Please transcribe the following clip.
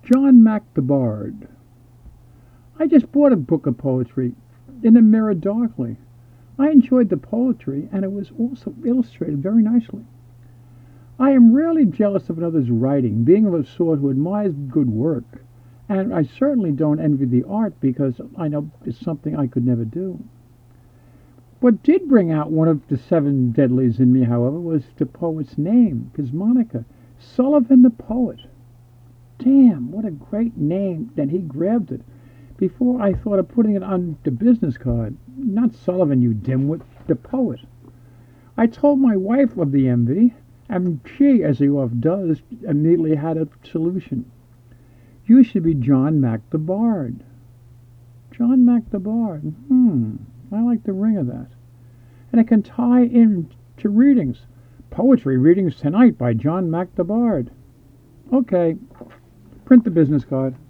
John Mack the Bard. I just bought a book of poetry, In a Mirror Darkly. I enjoyed the poetry, and it was also illustrated very nicely. I am rarely jealous of another's writing, being of a sort who admires good work, and I certainly don't envy the art because I know it's something I could never do. What did bring out one of the seven deadlies in me, however, was the poet's name, his moniker, Sullivan the Poet. Damn, what a great name! Then he grabbed it before I thought of putting it on the business card. Not Sullivan, you dimwit, the poet. I told my wife of the envy, and she, as he often does, immediately had a solution. You should be John Mack the Bard. John Mack the Bard. I like the ring of that. And it can tie in to readings. Poetry readings tonight by John Mack the Bard. Okay, print the business card.